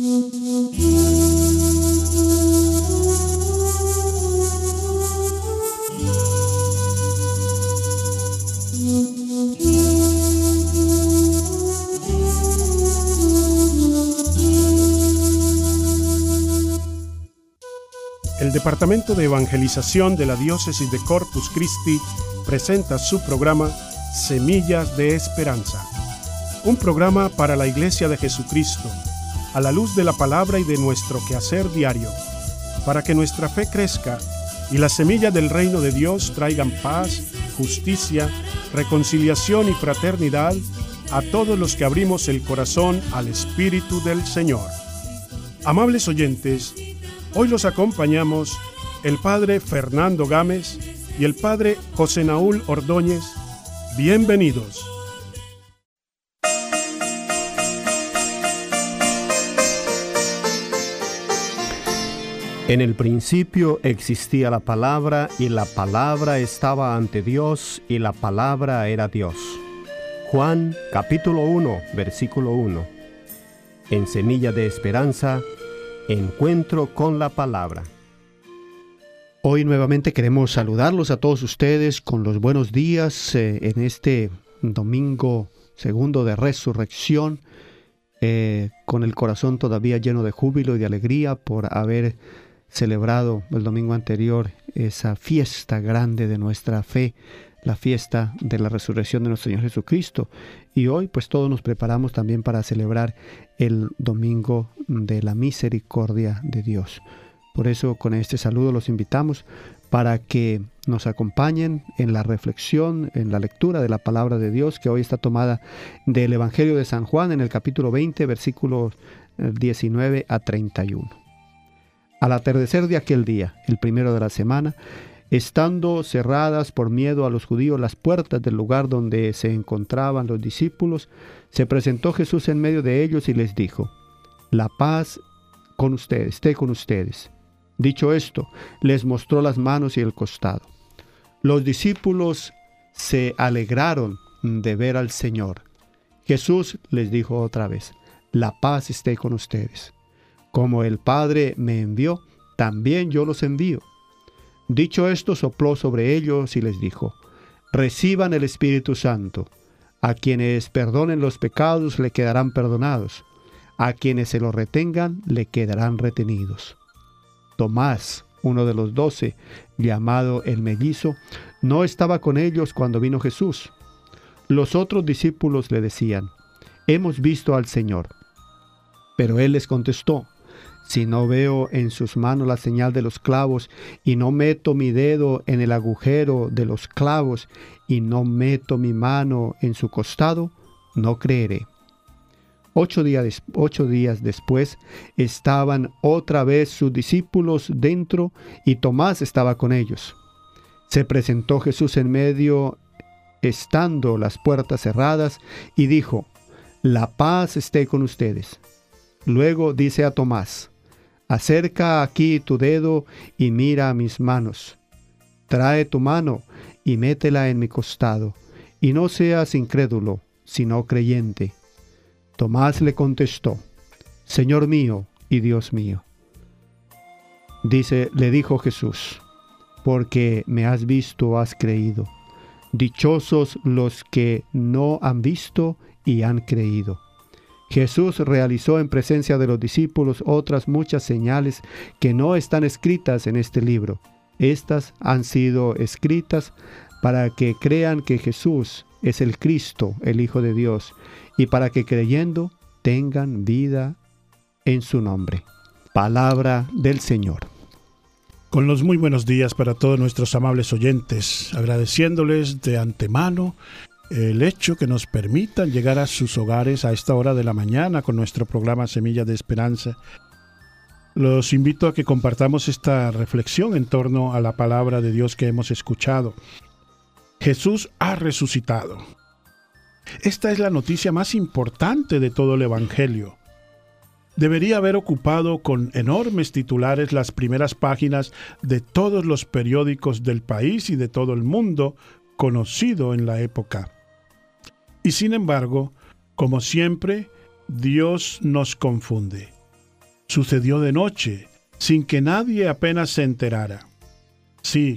El Departamento de Evangelización de la Diócesis de Corpus Christi presenta su programa Semillas de Esperanza, un programa para la Iglesia de Jesucristo, a la luz de la palabra y de nuestro quehacer diario, para que nuestra fe crezca y las semillas del reino de Dios traigan paz, justicia, reconciliación y fraternidad a todos los que abrimos el corazón al Espíritu del Señor. Amables oyentes, hoy los acompañamos el Padre Fernando Gámez y el Padre José Naúl Ordóñez. Bienvenidos. En el principio existía la palabra, y la palabra estaba ante Dios, y la palabra era Dios. Juan, capítulo 1, versículo 1. En Semilla de Esperanza, encuentro con la palabra. Hoy nuevamente queremos saludarlos a todos ustedes con los buenos días en este domingo segundo de resurrección, con el corazón todavía lleno de júbilo y de alegría por haber celebrado el domingo anterior esa fiesta grande de nuestra fe, la fiesta de la resurrección de nuestro Señor Jesucristo. Y hoy pues todos nos preparamos también para celebrar el domingo de la misericordia de Dios. Por eso con este saludo los invitamos para que nos acompañen en la reflexión, en la lectura de la palabra de Dios, que hoy está tomada del Evangelio de San Juan en el capítulo 20, versículos 19 a 31. Al atardecer de aquel día, el primero de la semana, estando cerradas por miedo a los judíos las puertas del lugar donde se encontraban los discípulos, se presentó Jesús en medio de ellos y les dijo: «La paz con ustedes, esté con ustedes». Dicho esto, les mostró las manos y el costado. Los discípulos se alegraron de ver al Señor. Jesús les dijo otra vez: «La paz esté con ustedes. Como el Padre me envió, también yo los envío». Dicho esto, sopló sobre ellos y les dijo: «Reciban el Espíritu Santo. A quienes perdonen los pecados le quedarán perdonados. A quienes se los retengan le quedarán retenidos». Tomás, uno de los 12, llamado el mellizo, no estaba con ellos cuando vino Jesús. Los otros discípulos le decían: «Hemos visto al Señor». Pero él les contestó: «Si no veo en sus manos la señal de los clavos, y no meto mi dedo en el agujero de los clavos, y no meto mi mano en su costado, no creeré». 8 días después estaban otra vez sus discípulos dentro, y Tomás estaba con ellos. Se presentó Jesús en medio, estando las puertas cerradas, y dijo: «La paz esté con ustedes». Luego dice a Tomás: «Acerca aquí tu dedo y mira mis manos. Trae tu mano y métela en mi costado, y no seas incrédulo, sino creyente». Tomás le contestó: «Señor mío y Dios mío». Le dijo Jesús: «Porque me has visto, has creído. Dichosos los que no han visto y han creído». Jesús realizó en presencia de los discípulos otras muchas señales que no están escritas en este libro. Estas han sido escritas para que crean que Jesús es el Cristo, el Hijo de Dios, y para que creyendo tengan vida en su nombre. Palabra del Señor. Con los muy buenos días para todos nuestros amables oyentes, agradeciéndoles de antemano el hecho que nos permitan llegar a sus hogares a esta hora de la mañana con nuestro programa Semillas de Esperanza. Los invito a que compartamos esta reflexión en torno a la palabra de Dios que hemos escuchado. Jesús ha resucitado. Esta es la noticia más importante de todo el Evangelio. Debería haber ocupado con enormes titulares las primeras páginas de todos los periódicos del país y de todo el mundo conocido en la época. Y sin embargo, como siempre, Dios nos confunde. sucedió de noche, sin que nadie apenas se enterara. Sí,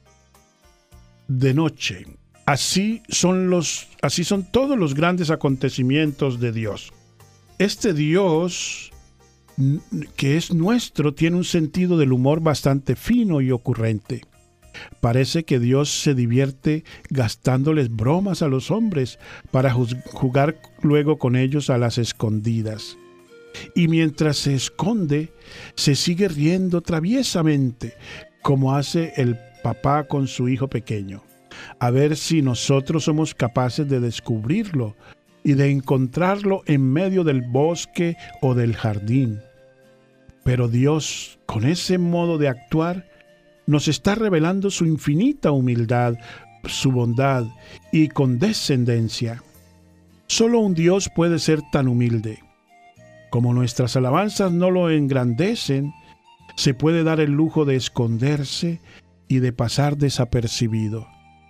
de noche. Así son todos los grandes acontecimientos de Dios. Este Dios que es nuestro tiene un sentido del humor bastante fino y ocurrente. Parece que Dios se divierte gastándoles bromas a los hombres para jugar luego con ellos a las escondidas. Y mientras se esconde, se sigue riendo traviesamente, como hace el papá con su hijo pequeño, a ver si nosotros somos capaces de descubrirlo y de encontrarlo en medio del bosque o del jardín. Pero Dios, con ese modo de actuar, nos está revelando su infinita humildad, su bondad y condescendencia. Solo un Dios puede ser tan humilde. Como nuestras alabanzas no lo engrandecen, se puede dar el lujo de esconderse y de pasar desapercibido.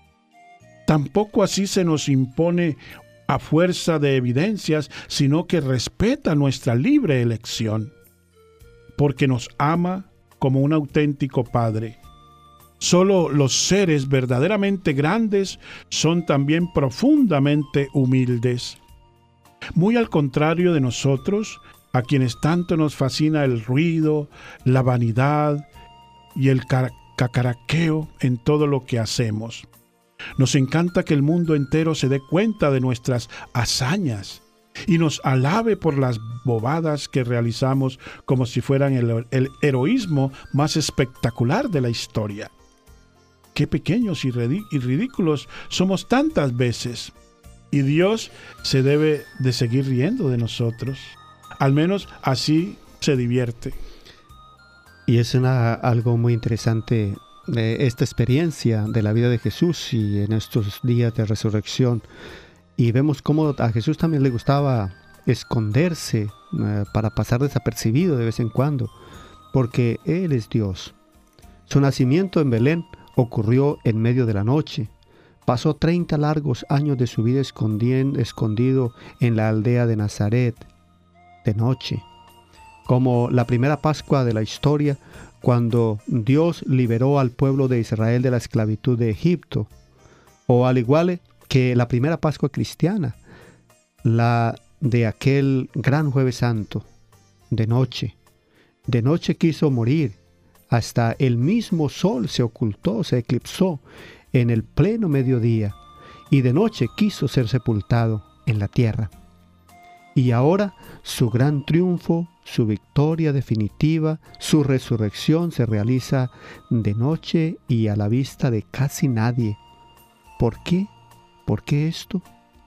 Tampoco así se nos impone a fuerza de evidencias, sino que respeta nuestra libre elección, porque nos ama como un auténtico Padre. Solo los seres verdaderamente grandes son también profundamente humildes. Muy al contrario de nosotros, a quienes tanto nos fascina el ruido, la vanidad y el cacaraqueo en todo lo que hacemos. Nos encanta que el mundo entero se dé cuenta de nuestras hazañas y nos alabe por las bobadas que realizamos como si fueran el heroísmo más espectacular de la historia. Qué pequeños y ridículos somos tantas veces. Y Dios se debe de seguir riendo de nosotros. Al menos así se divierte. Y es algo muy interesante esta experiencia de la vida de Jesús y en estos días de resurrección. Y vemos cómo a Jesús también le gustaba esconderse para pasar desapercibido de vez en cuando, porque Él es Dios. Su nacimiento en Belén ocurrió en medio de la noche. Pasó 30 largos años de su vida escondido en la aldea de Nazaret, de noche. Como la primera Pascua de la historia, cuando Dios liberó al pueblo de Israel de la esclavitud de Egipto, o al igual que la primera Pascua cristiana, la de aquel gran Jueves Santo, de noche. De noche quiso morir, hasta el mismo sol se ocultó, se eclipsó en el pleno mediodía, y de noche quiso ser sepultado en la tierra. Y ahora su gran triunfo, su victoria definitiva, su resurrección se realiza de noche y a la vista de casi nadie. ¿Por qué? ¿Por qué esto?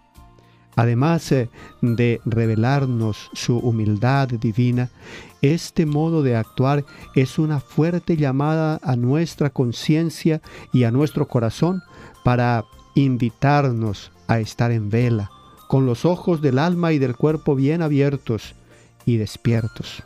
Además de revelarnos su humildad divina, este modo de actuar es una fuerte llamada a nuestra conciencia y a nuestro corazón para invitarnos a estar en vela, con los ojos del alma y del cuerpo bien abiertos y despiertos.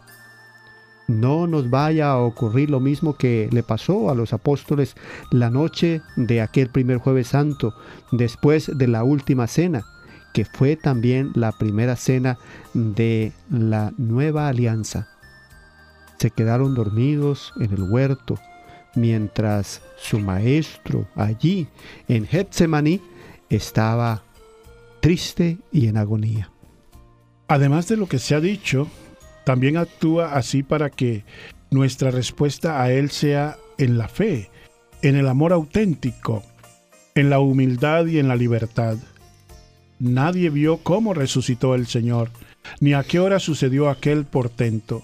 No nos vaya a ocurrir lo mismo que le pasó a los apóstoles la noche de aquel primer Jueves Santo, después de la última cena, que fue también la primera cena de la nueva alianza. Se quedaron dormidos en el huerto, mientras su maestro allí en Getsemaní estaba triste y en agonía. Además de lo que se ha dicho, también actúa así para que nuestra respuesta a Él sea en la fe, en el amor auténtico, en la humildad y en la libertad. Nadie vio cómo resucitó el Señor, ni a qué hora sucedió aquel portento.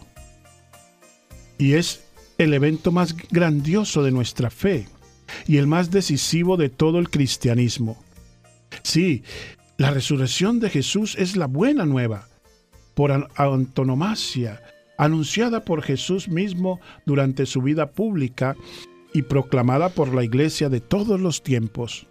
Y es el evento más grandioso de nuestra fe y el más decisivo de todo el cristianismo. Sí, la resurrección de Jesús es la buena nueva, por antonomasia, anunciada por Jesús mismo durante su vida pública y proclamada por la Iglesia de todos los tiempos.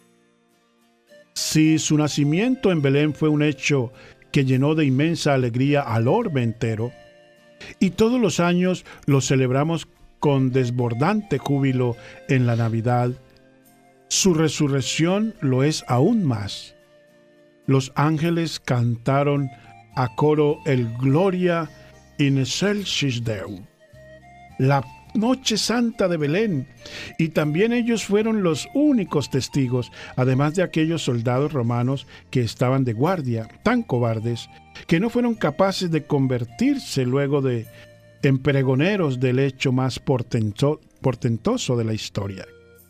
Si su nacimiento en Belén fue un hecho que llenó de inmensa alegría al orbe entero, y todos los años lo celebramos con desbordante júbilo en la Navidad, su resurrección lo es aún más. Los ángeles cantaron a coro el Gloria in excelsis Deo, la noche santa de Belén, y también ellos fueron los únicos testigos, además de aquellos soldados romanos que estaban de guardia, tan cobardes, que no fueron capaces de convertirse luego en pregoneros del hecho más portentoso de la historia.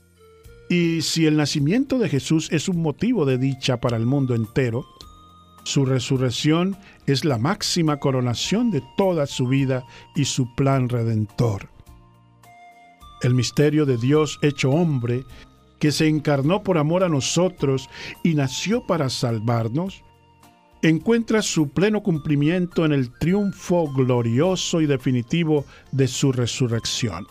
Y si el nacimiento de Jesús es un motivo de dicha para el mundo entero, su resurrección es la máxima coronación de toda su vida y su plan redentor. El misterio de Dios hecho hombre, que se encarnó por amor a nosotros y nació para salvarnos, encuentra su pleno cumplimiento en el triunfo glorioso y definitivo de su resurrección.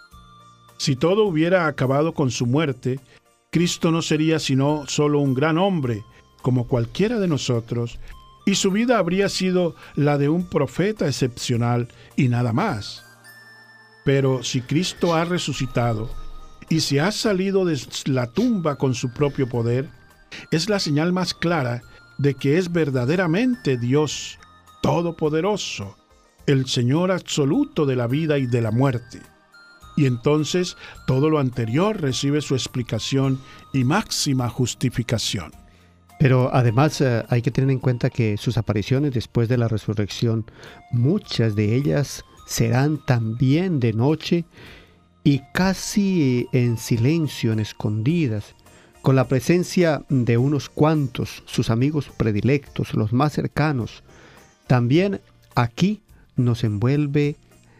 Si todo hubiera acabado con su muerte, Cristo no sería sino solo un gran hombre, como cualquiera de nosotros, y su vida habría sido la de un profeta excepcional y nada más. Pero si Cristo ha resucitado y se ha salido de la tumba con su propio poder, es la señal más clara de que es verdaderamente Dios Todopoderoso, el Señor absoluto de la vida y de la muerte. Y entonces todo lo anterior recibe su explicación y máxima justificación. Pero además hay que tener en cuenta que sus apariciones después de la resurrección, muchas de ellas serán también de noche y casi en silencio, en escondidas, con la presencia de unos cuantos, sus amigos predilectos, los más cercanos. También aquí nos vuelve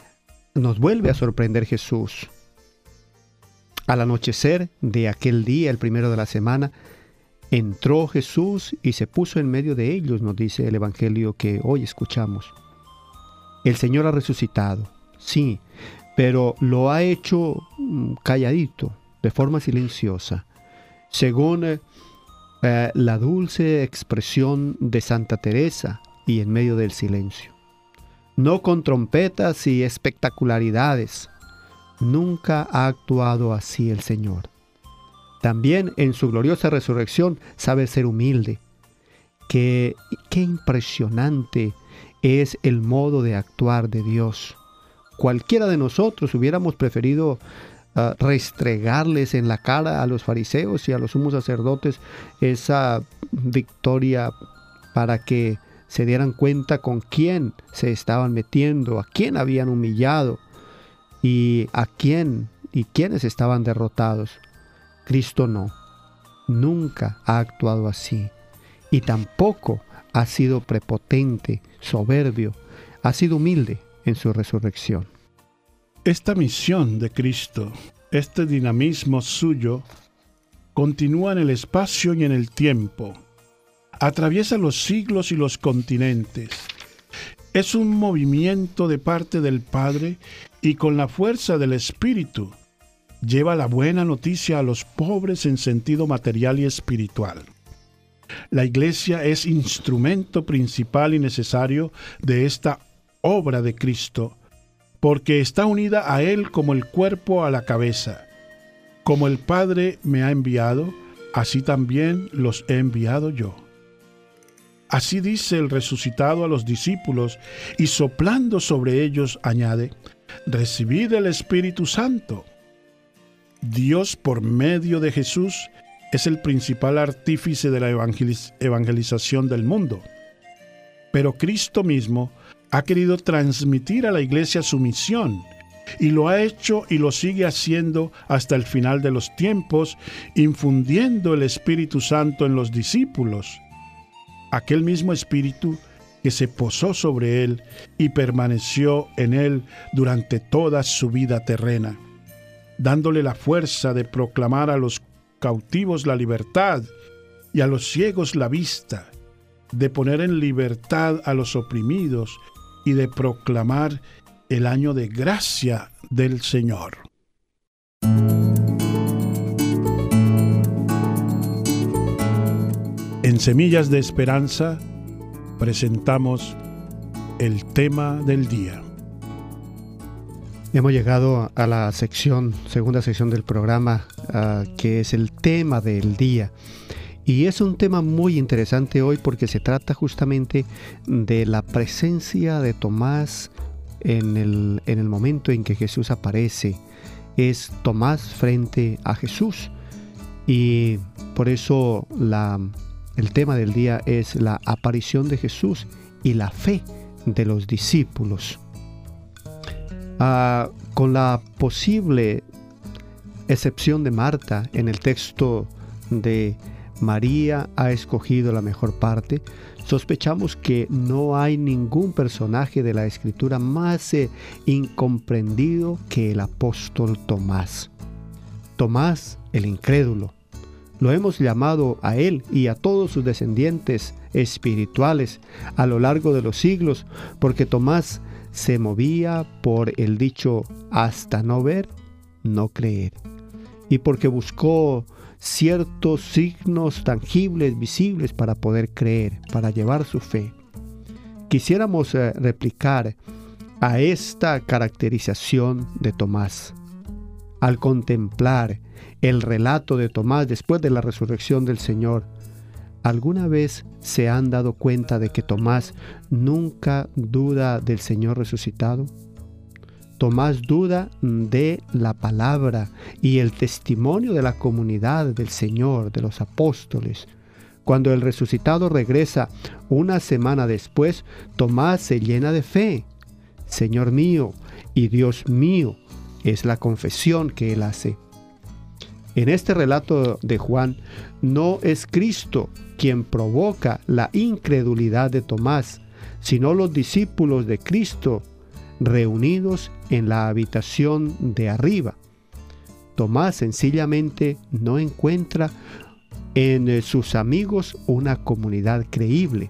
a sorprender Jesús. Al anochecer de aquel día, el primero de la semana, entró Jesús y se puso en medio de ellos, nos dice el Evangelio que hoy escuchamos. El Señor ha resucitado, sí, pero lo ha hecho calladito, de forma silenciosa, según la dulce expresión de Santa Teresa y en medio del silencio. No con trompetas y espectacularidades. Nunca ha actuado así el Señor. También en su gloriosa resurrección sabe ser humilde. Qué impresionante es el modo de actuar de Dios. Cualquiera de nosotros hubiéramos preferido restregarles en la cara a los fariseos y a los sumos sacerdotes esa victoria para que se dieran cuenta con quién se estaban metiendo, a quién habían humillado y quiénes estaban derrotados. Cristo no, nunca ha actuado así y tampoco ha sido prepotente, soberbio, ha sido humilde en su resurrección. Esta misión de Cristo, este dinamismo suyo, continúa en el espacio y en el tiempo. Atraviesa los siglos y los continentes. Es un movimiento de parte del Padre y con la fuerza del Espíritu lleva la buena noticia a los pobres en sentido material y espiritual. La Iglesia es instrumento principal y necesario de esta obra de Cristo, porque está unida a Él como el cuerpo a la cabeza. Como el Padre me ha enviado, así también los he enviado yo. Así dice el resucitado a los discípulos, y soplando sobre ellos añade: recibid el Espíritu Santo. Dios, por medio de Jesús, es el principal artífice de la evangelización del mundo. Pero Cristo mismo ha querido transmitir a la Iglesia su misión, y lo ha hecho y lo sigue haciendo hasta el final de los tiempos, infundiendo el Espíritu Santo en los discípulos. Aquel mismo Espíritu que se posó sobre él y permaneció en él durante toda su vida terrena, dándole la fuerza de proclamar a los cautivos la libertad y a los ciegos la vista, de poner en libertad a los oprimidos y de proclamar el año de gracia del Señor. En Semillas de Esperanza presentamos el tema del día. Hemos llegado a la segunda sección del programa, que es el tema del día. Y es un tema muy interesante hoy porque se trata justamente de la presencia de Tomás en el momento en que Jesús aparece es Tomás frente a Jesús. Y por eso el tema del día es la aparición de Jesús y la fe de los discípulos. Con la posible excepción de Marta, en el texto de María ha escogido la mejor parte, sospechamos que no hay ningún personaje de la Escritura más incomprendido que el apóstol Tomás. Tomás, el incrédulo. Lo hemos llamado a él y a todos sus descendientes espirituales a lo largo de los siglos, porque Tomás se movía por el dicho hasta no ver, no creer, y porque buscó ciertos signos tangibles, visibles para poder creer, para llevar su fe. Quisiéramos replicar a esta caracterización de Tomás. Al contemplar el relato de Tomás después de la resurrección del Señor, ¿alguna vez se han dado cuenta de que Tomás nunca duda del Señor resucitado? Tomás duda de la palabra y el testimonio de la comunidad del Señor, de los apóstoles. Cuando el resucitado regresa una semana después, Tomás se llena de fe. Señor mío y Dios mío, es la confesión que él hace. En este relato de Juan, no es Cristo quien provoca la incredulidad de Tomás, sino los discípulos de Cristo reunidos en la habitación de arriba. Tomás sencillamente no encuentra en sus amigos una comunidad creíble.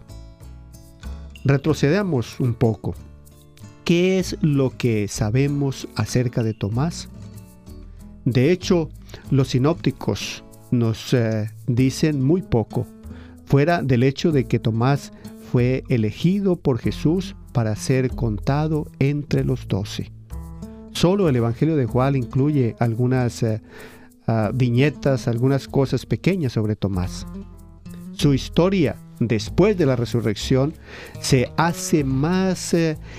Retrocedamos un poco. ¿Qué es lo que sabemos acerca de Tomás? De hecho, los sinópticos nos dicen muy poco, fuera del hecho de que Tomás fue elegido por Jesús para ser contado entre los 12. Solo el Evangelio de Juan incluye algunas viñetas, algunas cosas pequeñas sobre Tomás. Su historia después de la resurrección se hace más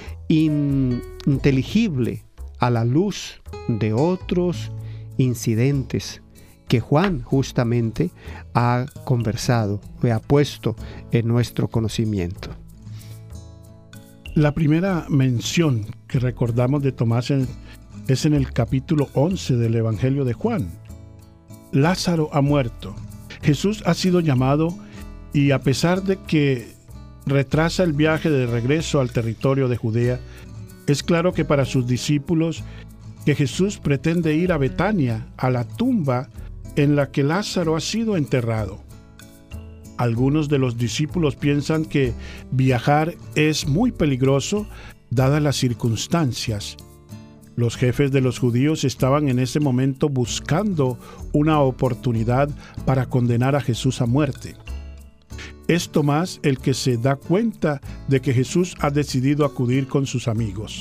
inteligible a la luz de otros incidentes que Juan justamente ha conversado y ha puesto en nuestro conocimiento. La primera mención que recordamos de Tomás es en el capítulo 11 del Evangelio de Juan. Lázaro ha muerto. Jesús ha sido llamado y a pesar de que retrasa el viaje de regreso al territorio de Judea, es claro que para sus discípulos que Jesús pretende ir a Betania, a la tumba en la que Lázaro ha sido enterrado. Algunos de los discípulos piensan que viajar es muy peligroso dadas las circunstancias. Los jefes de los judíos estaban en ese momento buscando una oportunidad para condenar a Jesús a muerte. Es Tomás el que se da cuenta de que Jesús ha decidido acudir con sus amigos.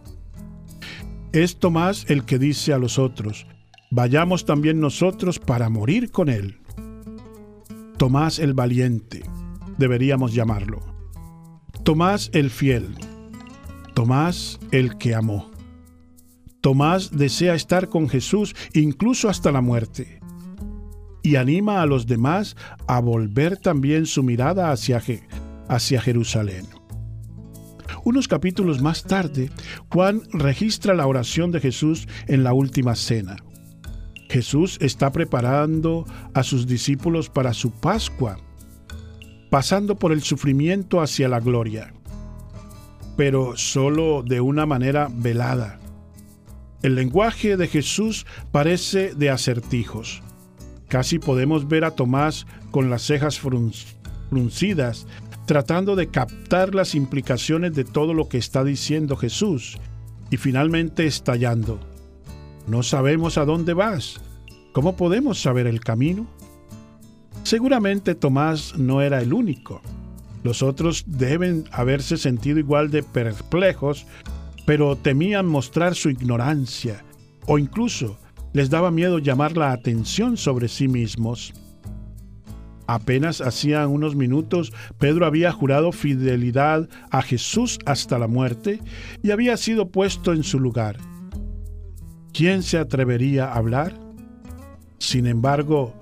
Es Tomás el que dice a los otros: vayamos también nosotros para morir con él. Tomás el valiente, deberíamos llamarlo. Tomás el fiel. Tomás el que amó. Tomás desea estar con Jesús incluso hasta la muerte. Y anima a los demás a volver también su mirada hacia Jerusalén. Unos capítulos más tarde, Juan registra la oración de Jesús en la última cena. Jesús está preparando a sus discípulos para su Pascua, pasando por el sufrimiento hacia la gloria, pero solo de una manera velada. El lenguaje de Jesús parece de acertijos. Casi podemos ver a Tomás con las cejas fruncidas, tratando de captar las implicaciones de todo lo que está diciendo Jesús, y finalmente estallando. No sabemos a dónde vas. ¿Cómo podemos saber el camino? Seguramente Tomás no era el único. Los otros deben haberse sentido igual de perplejos, pero temían mostrar su ignorancia, o incluso les daba miedo llamar la atención sobre sí mismos. Apenas hacía unos minutos, Pedro había jurado fidelidad a Jesús hasta la muerte y había sido puesto en su lugar. ¿Quién se atrevería a hablar? Sin embargo,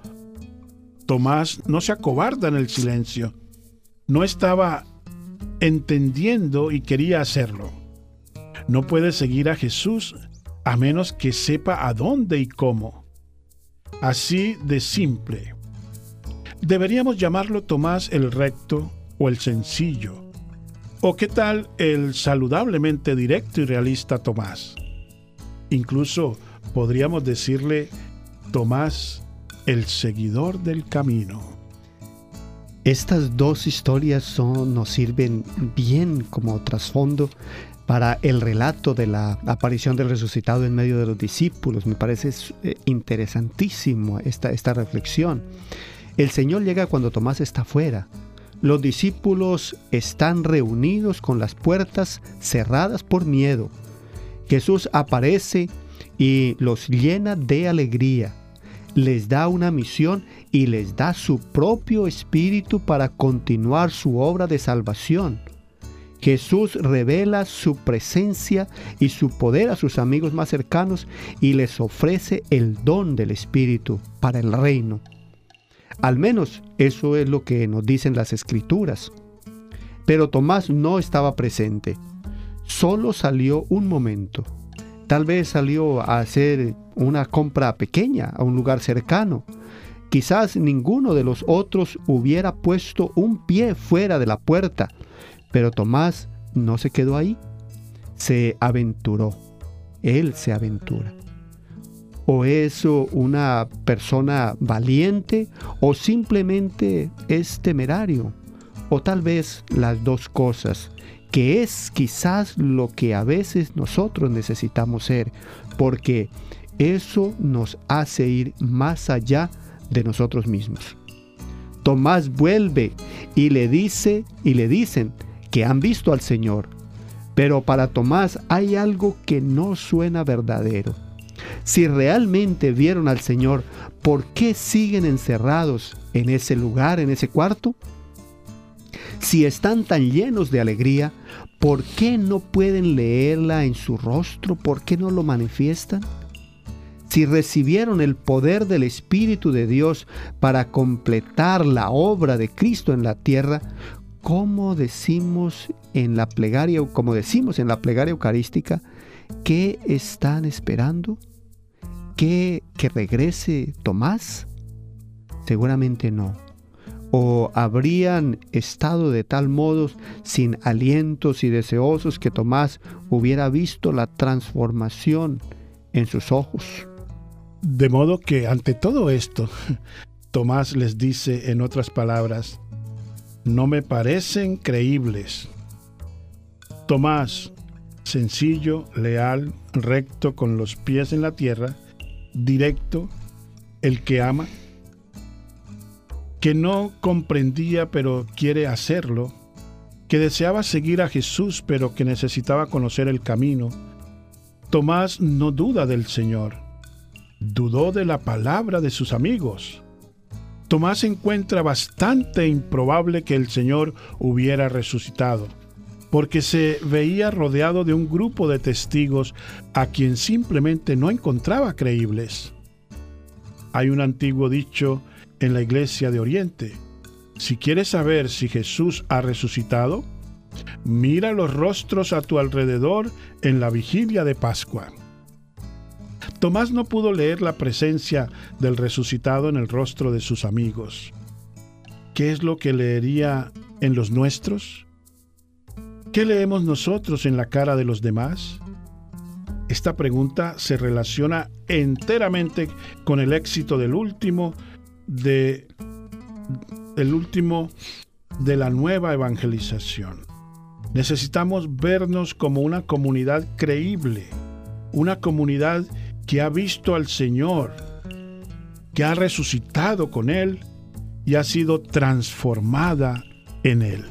Tomás no se acobarda en el silencio. No estaba entendiendo y quería hacerlo. No puede seguir a Jesús a menos que sepa a dónde y cómo. Así de simple. Deberíamos llamarlo Tomás el recto o el sencillo. ¿O qué tal el saludablemente directo y realista Tomás? Incluso podríamos decirle Tomás el seguidor del camino. Estas dos historias nos sirven bien como trasfondo para el relato de la aparición del resucitado en medio de los discípulos. Me parece interesantísimo esta reflexión. El Señor llega cuando Tomás está fuera. Los discípulos están reunidos con las puertas cerradas por miedo. Jesús aparece y los llena de alegría. Les da una misión y les da su propio espíritu para continuar su obra de salvación. Jesús revela su presencia y su poder a sus amigos más cercanos y les ofrece el don del Espíritu para el reino. Al menos eso es lo que nos dicen las Escrituras. Pero Tomás no estaba presente. Solo salió un momento. Tal vez salió a hacer una compra pequeña a un lugar cercano. Quizás ninguno de los otros hubiera puesto un pie fuera de la puerta. Pero Tomás no se quedó ahí. Se aventuró. Él se aventura. ¿O es una persona valiente o simplemente es temerario? O tal vez las dos cosas, que es quizás lo que a veces nosotros necesitamos ser, porque eso nos hace ir más allá de nosotros mismos. Tomás vuelve y le dicen que han visto al Señor, pero para Tomás hay algo que no suena verdadero. Si realmente vieron al Señor, ¿por qué siguen encerrados en ese lugar, en ese cuarto? Si están tan llenos de alegría, ¿por qué no pueden leerla en su rostro? ¿Por qué no lo manifiestan? Si recibieron el poder del Espíritu de Dios para completar la obra de Cristo en la tierra, ¿cómo decimos en la plegaria eucarística, qué están esperando? ¿Que regrese Tomás? Seguramente no. ¿O habrían estado de tal modo sin alientos y deseosos que Tomás hubiera visto la transformación en sus ojos? De modo que ante todo esto, Tomás les dice en otras palabras, no me parecen creíbles. Tomás, sencillo, leal, recto, con los pies en la tierra, directo, el que ama, que no comprendía pero quiere hacerlo, que deseaba seguir a Jesús pero que necesitaba conocer el camino. Tomás no duda del Señor, dudó de la palabra de sus amigos. Tomás encuentra bastante improbable que el Señor hubiera resucitado, porque se veía rodeado de un grupo de testigos a quien simplemente no encontraba creíbles. Hay un antiguo dicho en la Iglesia de Oriente: si quieres saber si Jesús ha resucitado, mira los rostros a tu alrededor en la vigilia de Pascua. Tomás no pudo leer la presencia del resucitado en el rostro de sus amigos. ¿Qué es lo que leería en los nuestros? ¿Qué leemos nosotros en la cara de los demás? Esta pregunta se relaciona enteramente con el éxito del último de la nueva evangelización. Necesitamos vernos como una comunidad creíble, una comunidad que ha visto al Señor, que ha resucitado con Él y ha sido transformada en Él.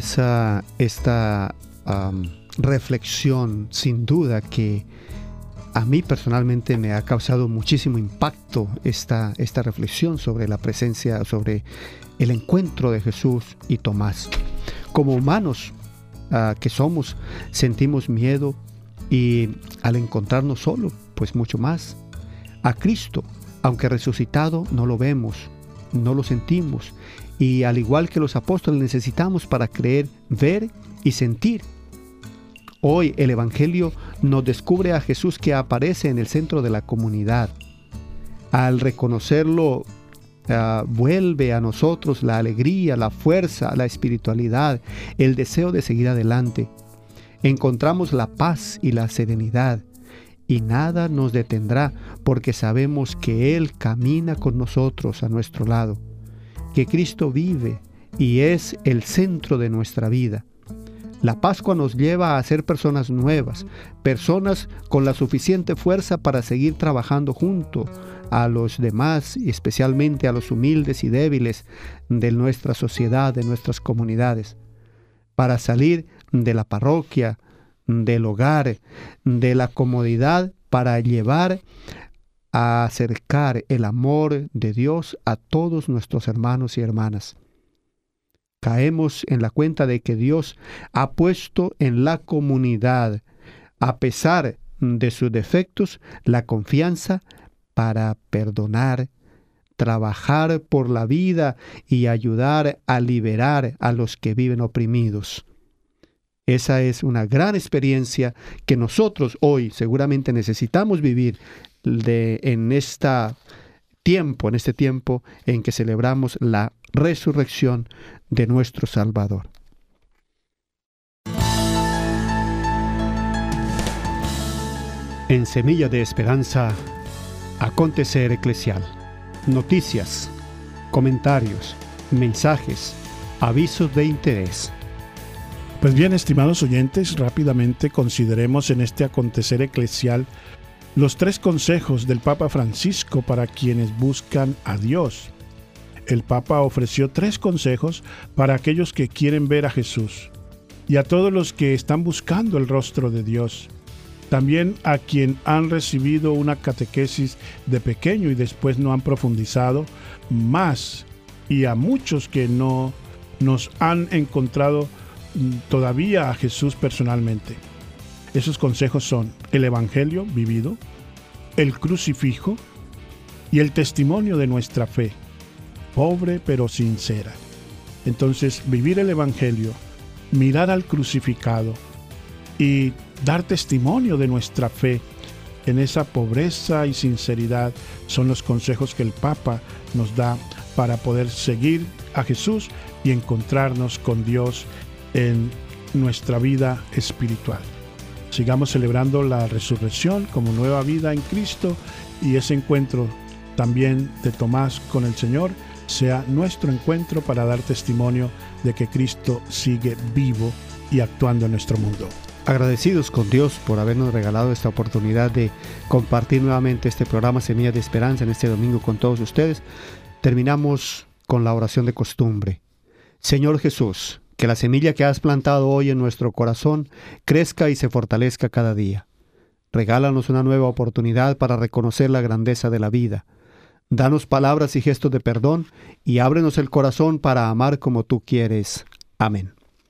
Esta reflexión, sin duda, que A mí personalmente me ha causado muchísimo impacto esta reflexión sobre la presencia, sobre el encuentro de Jesús y Tomás. Como humanos que somos, sentimos miedo y al encontrarnos solo, pues mucho más. A Cristo, aunque resucitado, no lo vemos, no lo sentimos. Y al igual que los apóstoles necesitamos para creer, ver y sentir. Hoy el Evangelio nos descubre a Jesús que aparece en el centro de la comunidad. Al reconocerlo, vuelve a nosotros la alegría, la fuerza, la espiritualidad, el deseo de seguir adelante. Encontramos la paz y la serenidad, y nada nos detendrá porque sabemos que Él camina con nosotros a nuestro lado, que Cristo vive y es el centro de nuestra vida. La Pascua nos lleva a ser personas nuevas, personas con la suficiente fuerza para seguir trabajando junto a los demás y especialmente a los humildes y débiles de nuestra sociedad, de nuestras comunidades, para salir de la parroquia, del hogar, de la comodidad, para llevar a acercar el amor de Dios a todos nuestros hermanos y hermanas. Caemos en la cuenta de que Dios ha puesto en la comunidad, a pesar de sus defectos, la confianza para perdonar, trabajar por la vida y ayudar a liberar a los que viven oprimidos. Esa es una gran experiencia que nosotros hoy seguramente necesitamos vivir en este tiempo en que celebramos la resurrección de nuestro Salvador. En Semilla de Esperanza, acontecer eclesial. Noticias, comentarios, mensajes, avisos de interés. Pues bien, estimados oyentes, rápidamente consideremos en este acontecer eclesial los 3 consejos del Papa Francisco para quienes buscan a Dios. El Papa ofreció 3 consejos para aquellos que quieren ver a Jesús y a todos los que están buscando el rostro de Dios. También a quien han recibido una catequesis de pequeño y después no han profundizado más, y a muchos que no nos han encontrado todavía a Jesús personalmente. Esos consejos son el Evangelio vivido, el crucifijo y el testimonio de nuestra fe, pobre pero sincera. Entonces, vivir el Evangelio, mirar al crucificado y dar testimonio de nuestra fe en esa pobreza y sinceridad son los consejos que el Papa nos da para poder seguir a Jesús y encontrarnos con Dios en nuestra vida espiritual. Sigamos celebrando la resurrección como nueva vida en Cristo, y ese encuentro también de Tomás con el Señor sea nuestro encuentro para dar testimonio de que Cristo sigue vivo y actuando en nuestro mundo. Agradecidos con Dios por habernos regalado esta oportunidad de compartir nuevamente este programa Semilla de Esperanza en este domingo con todos ustedes, terminamos con la oración de costumbre. Señor Jesús, que la semilla que has plantado hoy en nuestro corazón crezca y se fortalezca cada día. Regálanos una nueva oportunidad para reconocer la grandeza de la vida. Danos palabras y gestos de perdón y ábrenos el corazón para amar como tú quieres. Amén.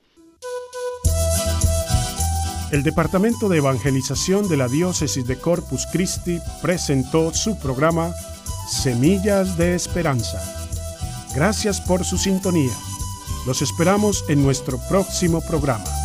El Departamento de Evangelización de la Diócesis de Corpus Christi presentó su programa Semillas de Esperanza. Gracias por su sintonía. Los esperamos en nuestro próximo programa.